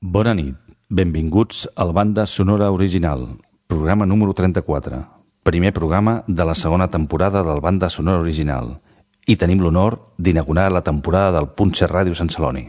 Bona nit, benvinguts al Banda Sonora Original, programa número 34, primer programa de la segona temporada del Banda Sonora Original, i tenim l'honor d'inaugurar la temporada del Puntset Ràdio Sant Celoni.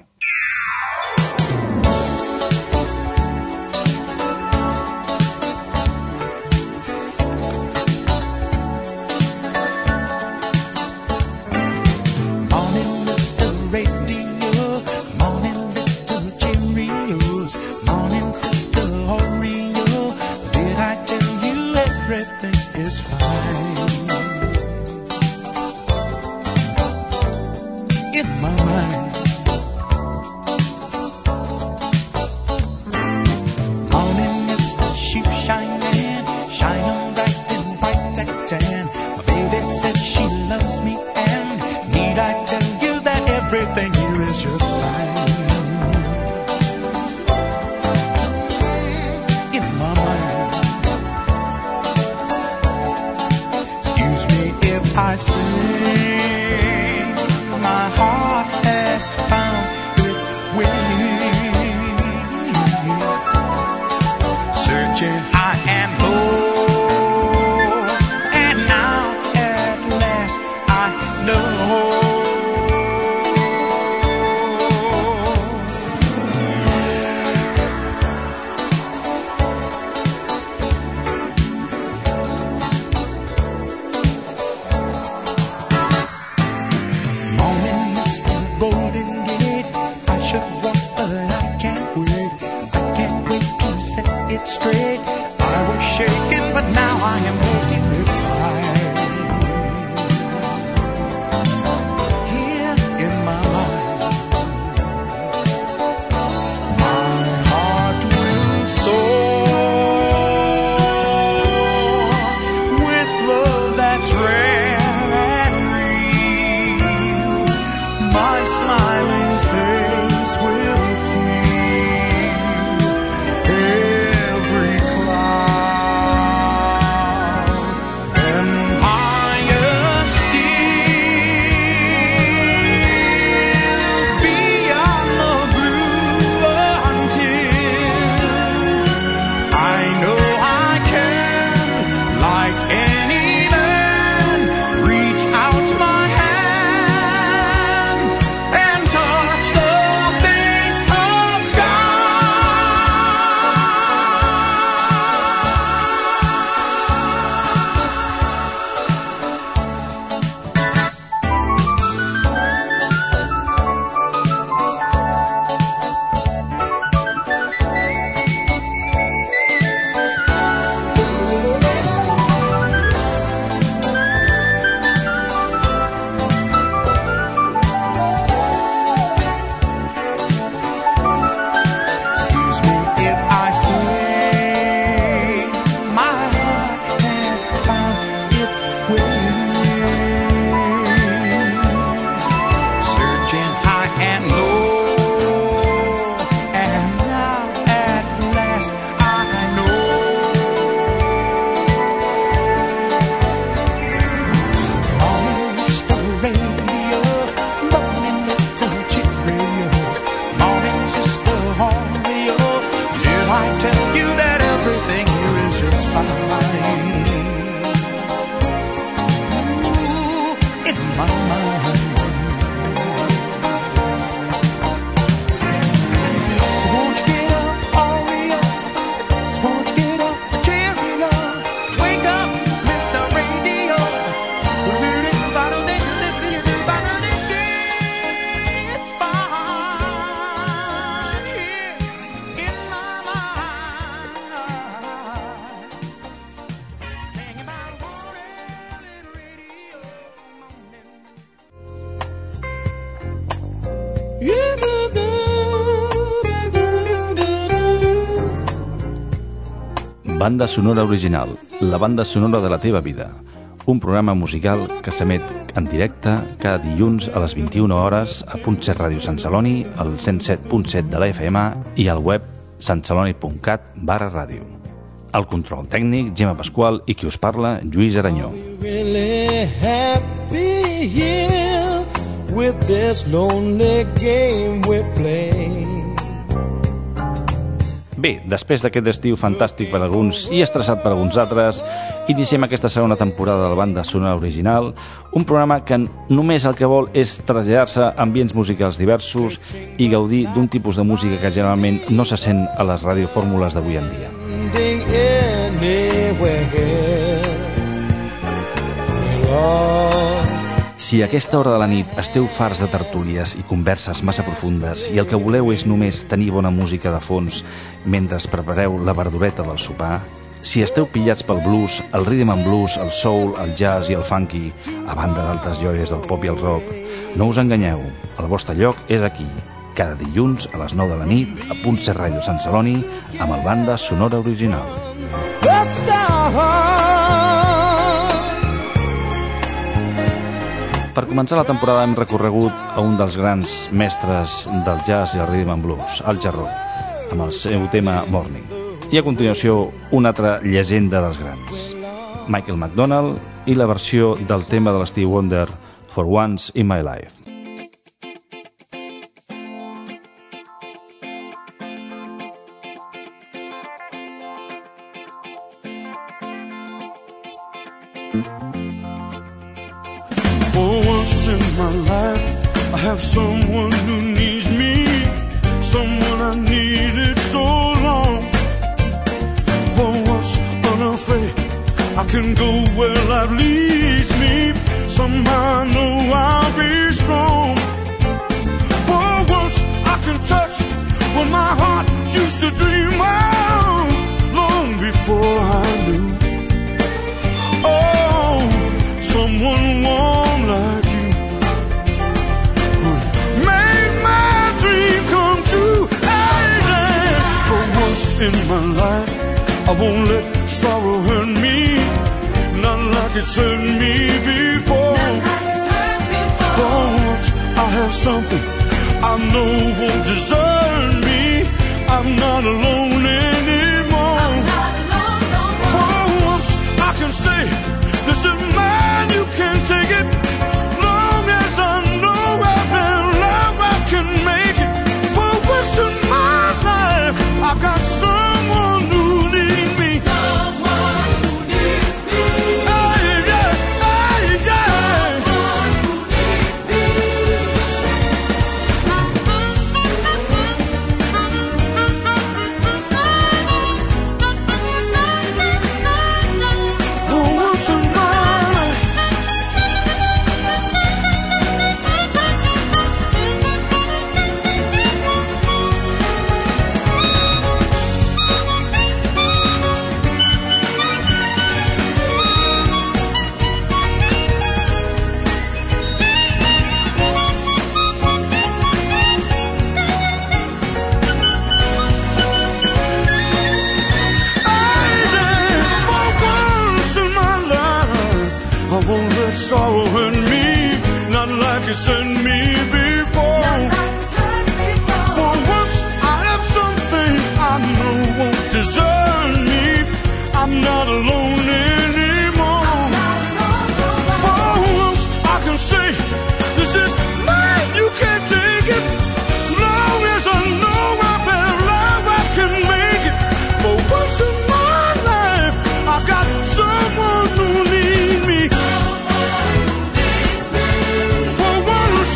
Banda Sonora Original, la banda sonora de la teva vida. Un programa musical que s'emet en directe cada dilluns a les 21 hores a Puntset Ràdio Sant Celoni, al 107.7 de la FM i al web santceloni.cat/ràdio. Al control tècnic, Gemma Pasqual, i qui us parla, Lluís Aranyó. With this lonely game we play, Bé, després d'aquest estiu fantàstic per alguns i estressat per alguns altres, iniciem aquesta segona temporada de la banda sonora original, un programa que només el que vol és traslladar-se a ambients musicals diversos i gaudir d'un tipus de música que generalment no se sent a les radiofórmules d'avui en dia. Si a aquesta hora de la nit esteu farts de tertúlies i converses massa profundes i el que voleu és només tenir bona música de fons mentre prepareu la verdureta del sopar, si esteu pillats pel blues, el rhythm and blues, el soul, el jazz i el funky, a banda d'altres joies del pop i el rock, no us enganyeu, el vostre lloc és aquí, cada dilluns a les 9 de la nit, a Punt C Ràdio Sant Celoni, amb el banda sonora original. Per començar la temporada hem recorregut a un dels grans mestres del jazz i el rhythm and blues, Al Jarreau, amb el seu tema Morning. I a continuació, una altra llegenda dels grans, Michael McDonald i la versió del tema de l'Stevie Wonder, For Once in My Life. For once in my life, I have someone who needs me, someone I needed so long. For once unafraid, I can go where life leads me, somehow I know I'll be strong. For once I can touch what my heart used to dream of, long before I knew. Oh, someone warm like you would make my dream come true. Hey, for once in my life, I won't let sorrow hurt me, not like it's hurt me before. For once I have something I know won't desert me, I'm not alone anymore. For once I can say, this is mine, you can't take it. Long as I know I've been loved, I can make it. For once in my life, I've got someone who needs me. Someone who needs me. Hey, yeah, hey, yeah. Someone who needs me. For once in my life. I won't let sorrow hurt me, not like it's hurt me before. For once I have something I know won't desert me, I'm not alone anymore. For once I can say, this is mine, you can't take it. Long as I know I've been alive, I can make it. For once in my life, I've got someone who needs me. For once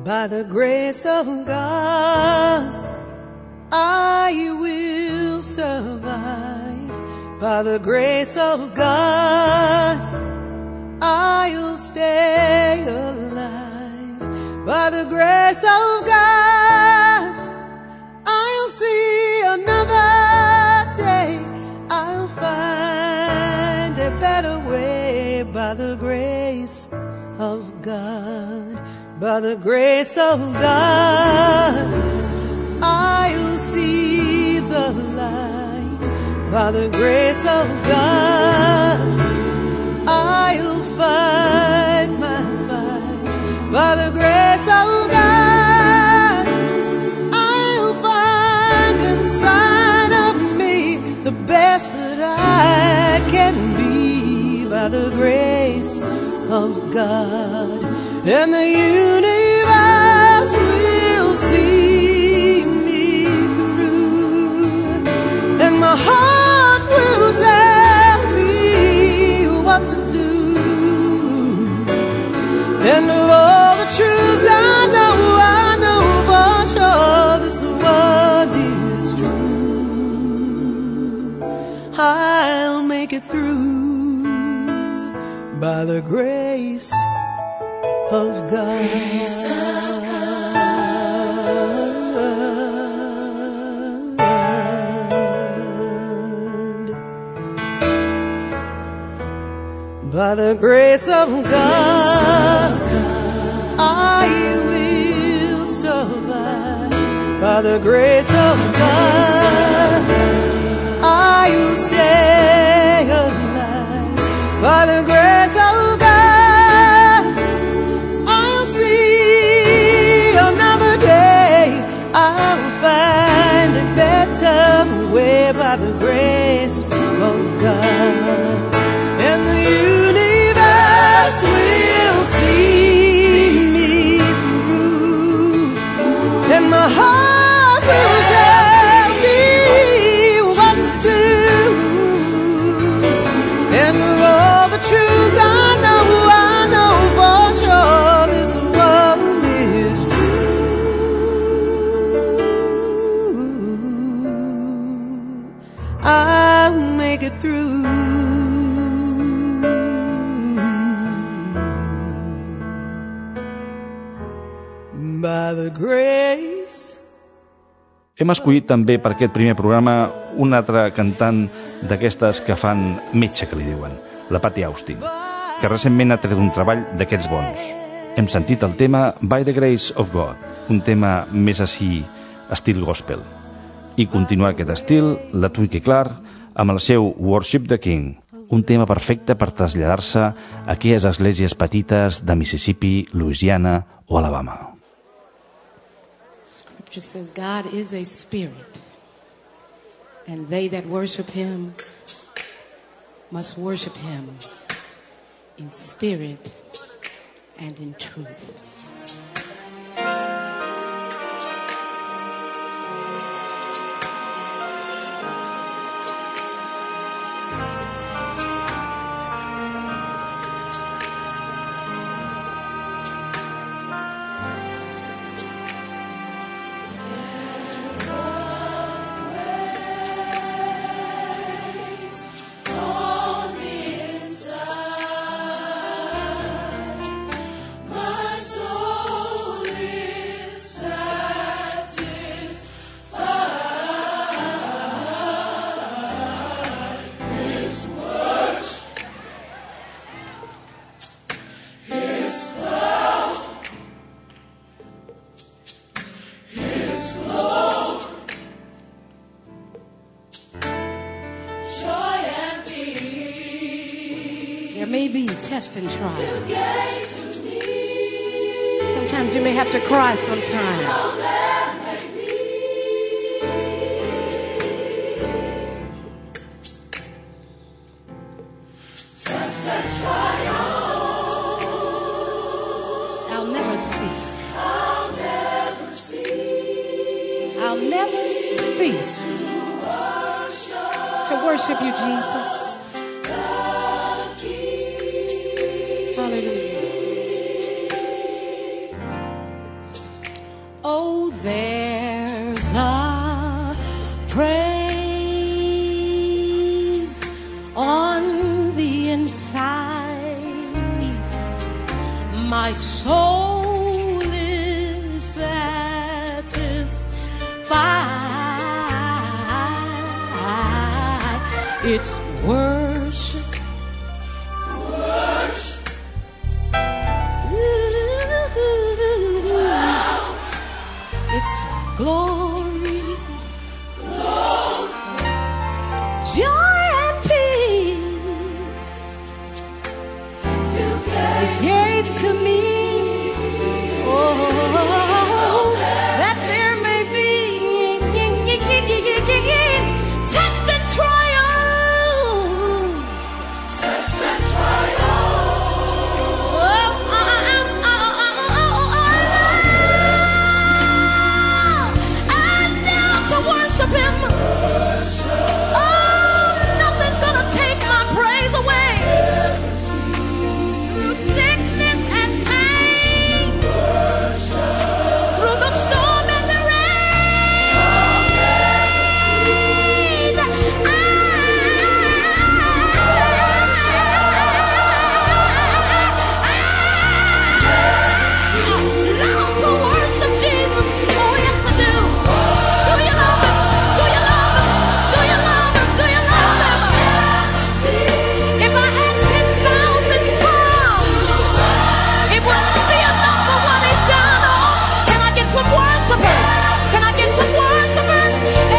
By the grace of God, I will survive. By the grace of God, I'll stay alive. By the grace of God, I'll see another day. I'll find a better way. By the grace of God, by the grace of God, I'll see the light. By the grace of God, I'll fight my fight. By the grace of God, I'll find inside of me the best that I can be. By the grace of God, and the universe will see me through, and my heart will tell me what to do, and of all the truths I know for sure this one is true. I'll make it through by the grace of God. Grace of God. By the grace of God, I will survive. By the grace of God, I'll stay alive. By the grace of God, I'll see another day. I'll find a better way. By the grace of God, and the universe will see me through, and my heart will tell me what to do, and all the truths I know for sure this world is true. I'll make it through. By the grace. Hem escollit també per aquest primer programa una altra cantant d'aquestes que fan metge, que li diuen, la Patti Austin, que recentment ha tret un treball d'aquests bons. Hem sentit el tema By the Grace of God, un tema més així, estil gospel. I continua aquest estil, la Twinkie Clark, amb el seu Worship the King, un tema perfecte per traslladar-se a aquelles esglésies petites de Mississippi, Louisiana o Alabama. Scripture says God is a spirit, and they that worship him must worship him in spirit and in truth. Test and trial. Sometimes you may have to cry sometimes. Test and trial. I'll never cease. I'll never cease to worship you, Jesus. There's a praise on the inside. My soul is satisfied. It's worship. It's glory, joy and peace. You gave to me, that there may be test and trials. Worship him. Oh, nothing's gonna take my praise away. Through sickness and pain, through the storm and the rain, I love to worship Jesus. Oh, yes, I do. Do you love him? Do you love him? Do you love him? Do you love him? If I had 10,000 tongues, it wouldn't be enough for what he's done. Oh, can I get some worshipers? Can I get some worshipers?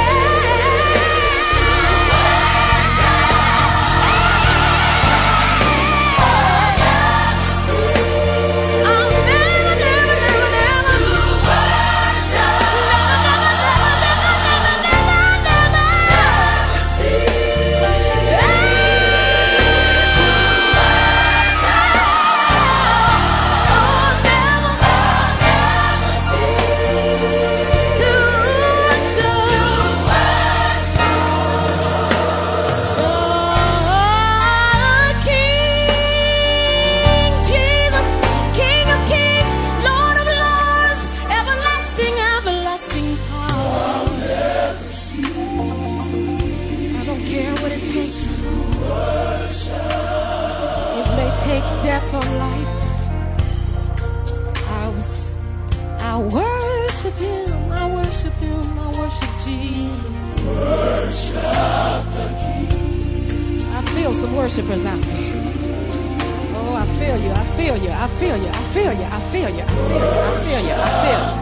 I'll never, never, never, never death or life. I worship him, I worship him, I worship Jesus. Worship the King. I feel some worshipers out there. Oh, I feel you, I feel you, I feel you, I feel you, I feel you, I feel you, I feel you, I feel you.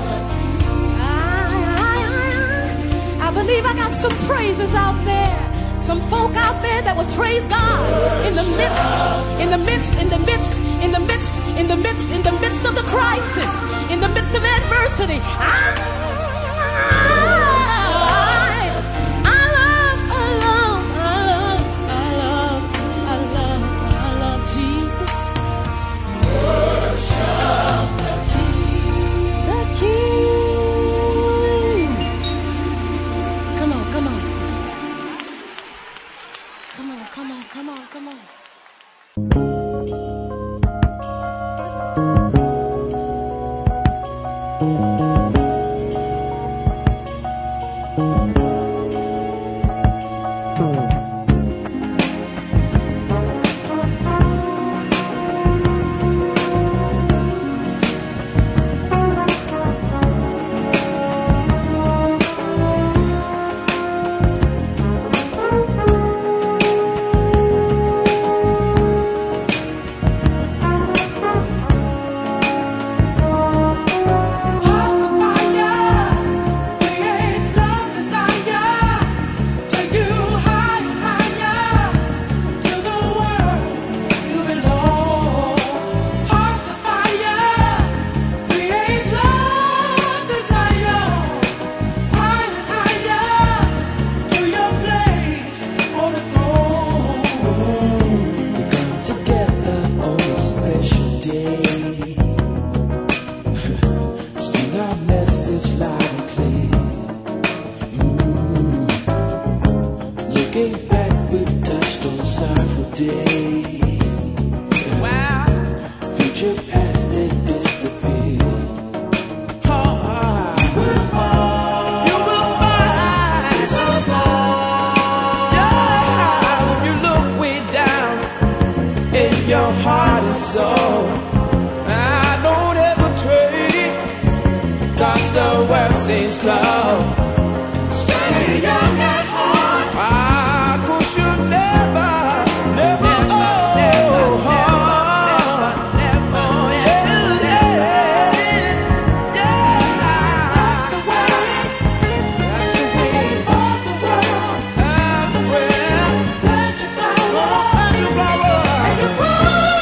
I believe I got some praisers out there. Some folk out there that will praise God in the midst, in the midst, in the midst, in the midst, in the midst, in the midst of the crisis, in the midst of adversity. I love Jesus. Worship the King. The King. Come on, come on. Come on, come on. Hearts of blessings come. Stay young at heart. Ah, 'cause you never, never, never, never, that's the way. That's the way of the world. Everywhere. Plant your flower, and you grow.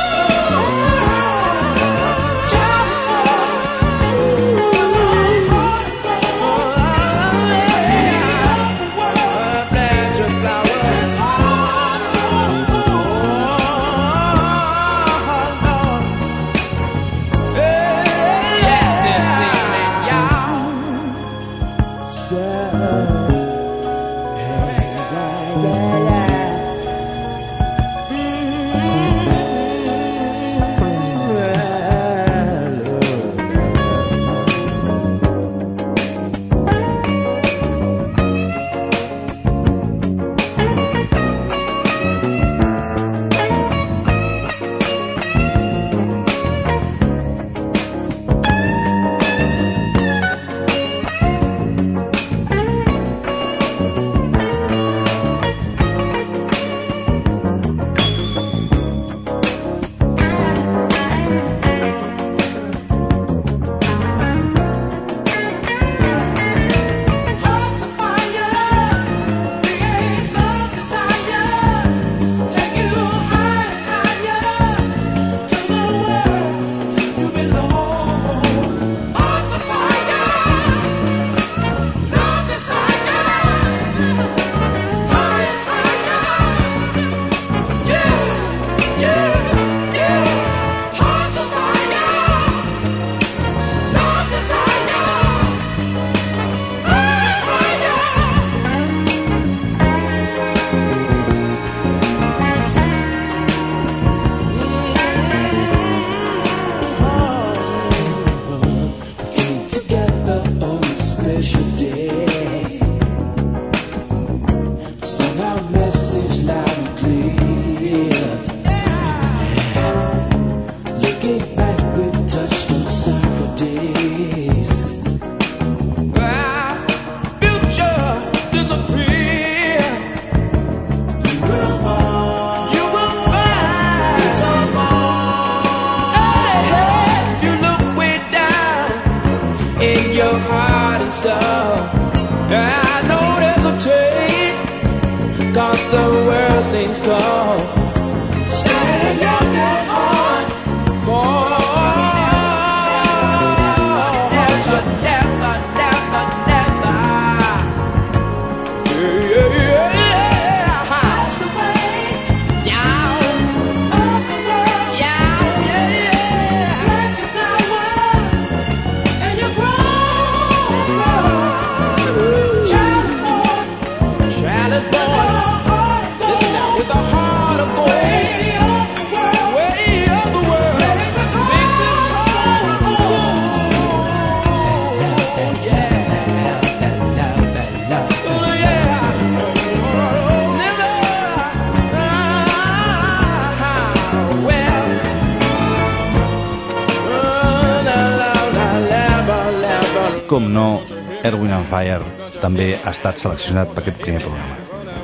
Com no, Erwin and Fire també ha estat seleccionat per aquest primer programa.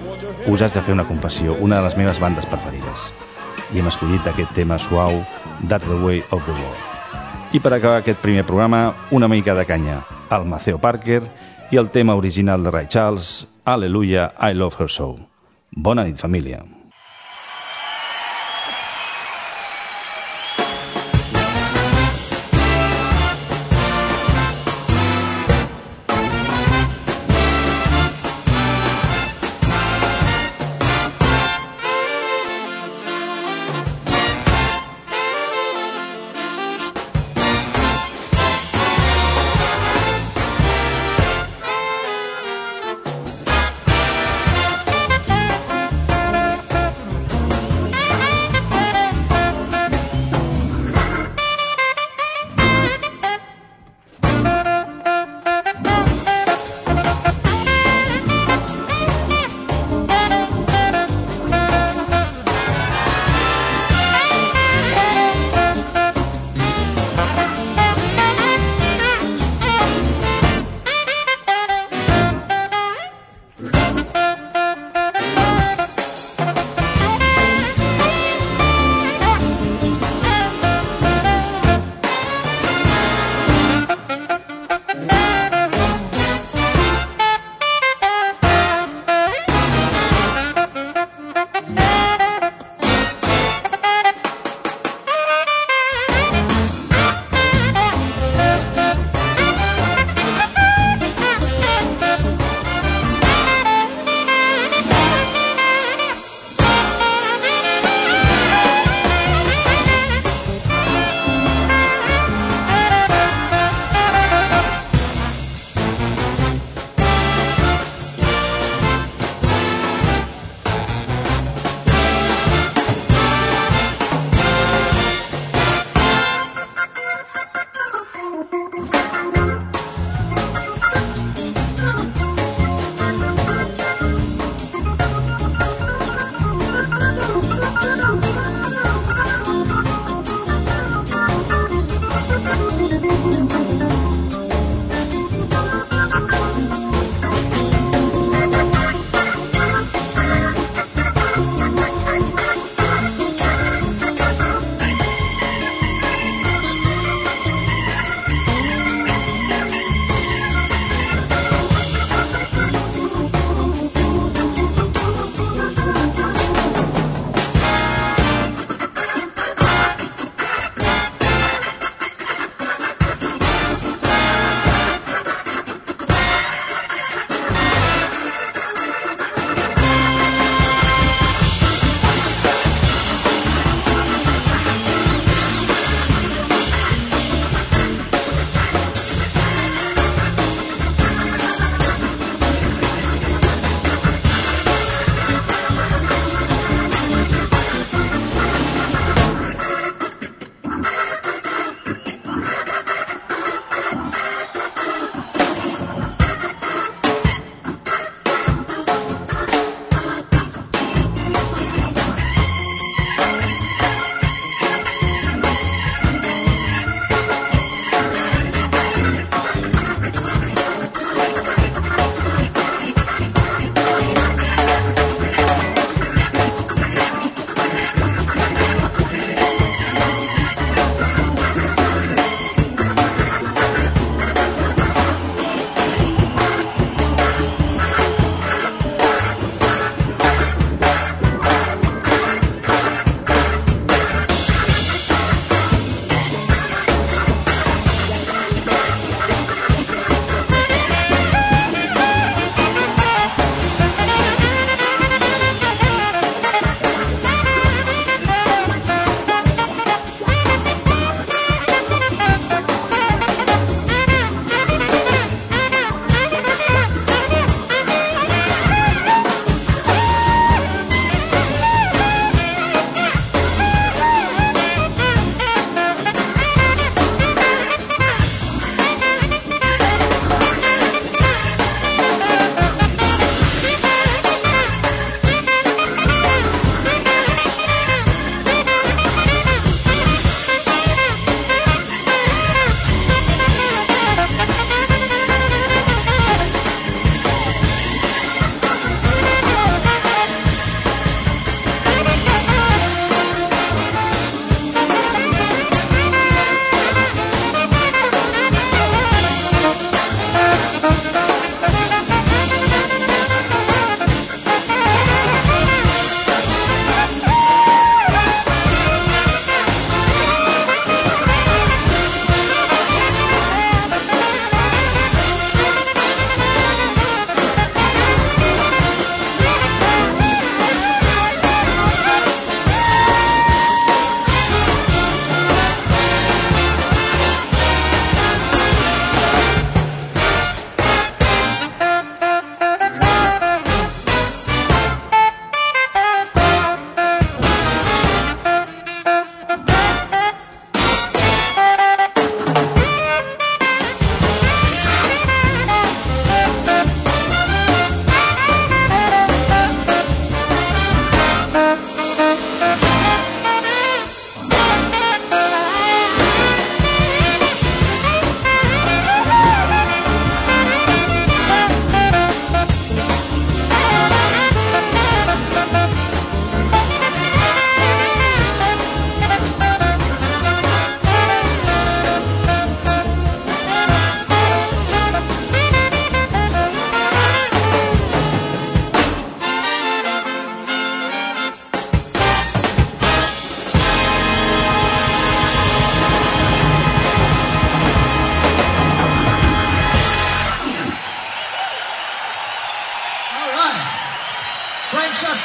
Us haig de fer una confessió, una de les meves bandes preferides. I hem escollit aquest tema suau, That's the Way of the World. I per acabar aquest primer programa, una mica de canya, el Maceo Parker i el tema original de Ray Charles, Hallelujah, I Love Her So. Bona nit, família.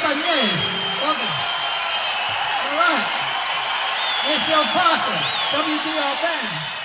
Castañeda. Okay. All right. It's your Parker, WDR Band.